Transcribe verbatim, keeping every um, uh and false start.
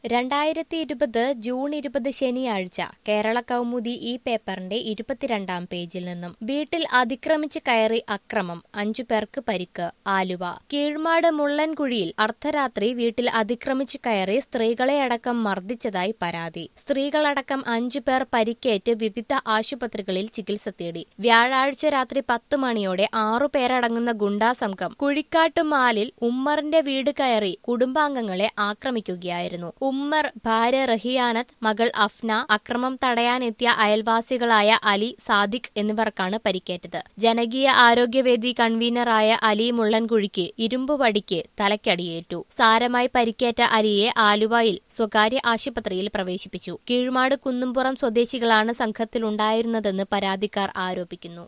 രണ്ടായിരത്തി ഇരുപത് ജൂൺ ഇരുപത് ശനിയാഴ്ച കേരള കൗമുദി ഈ പേപ്പറിന്റെ ഇരുപത്തിരണ്ടാം പേജിൽ നിന്നും വീട്ടിൽ അതിക്രമിച്ച് കയറി അക്രമം അഞ്ചു പേർക്ക് പരിക്ക് ആലുവ കീഴ്മാട് മുള്ളൻകുഴിയിൽ അർദ്ധരാത്രി വീട്ടിൽ അതിക്രമിച്ച് കയറി സ്ത്രീകളെ അടക്കം മർദ്ദിച്ചതായി പരാതി സ്ത്രീകളടക്കം അഞ്ചു പേർ പരിക്കേറ്റ് വിവിധ ആശുപത്രികളിൽ ചികിത്സ തേടി വ്യാഴാഴ്ച രാത്രി പത്ത് മണിയോടെ ആറു പേരടങ്ങുന്ന ഗുണ്ടാ സംഘം കുഴിക്കാട്ടുമാലിൽ ഉമ്മറിന്റെ വീട് കയറി കുടുംബാംഗങ്ങളെ ആക്രമിക്കുകയായിരുന്നു ഉമ്മർ ഭാര്യ റഹിയാനത്ത് മകൾ അഫ്ന അക്രമം തടയാനെത്തിയ അയൽവാസികളായ അലി സാദിഖ് എന്നിവർക്കാണ് പരിക്കേറ്റത് ജനകീയ ആരോഗ്യവേദി കൺവീനറായ അലി മുള്ളൻകുഴിക്ക് ഇരുമ്പുവടിക്ക് തലയ്ക്കടിയേറ്റു സാരമായി പരിക്കേറ്റ അലിയെ ആലുവയിൽ സ്വകാര്യ ആശുപത്രിയിൽ പ്രവേശിപ്പിച്ചു കീഴ്മാട് കുന്നുംപുറം സ്വദേശികളാണ് സംഘത്തിലുണ്ടായിരുന്നതെന്ന് പരാതിക്കാർ ആരോപിക്കുന്നു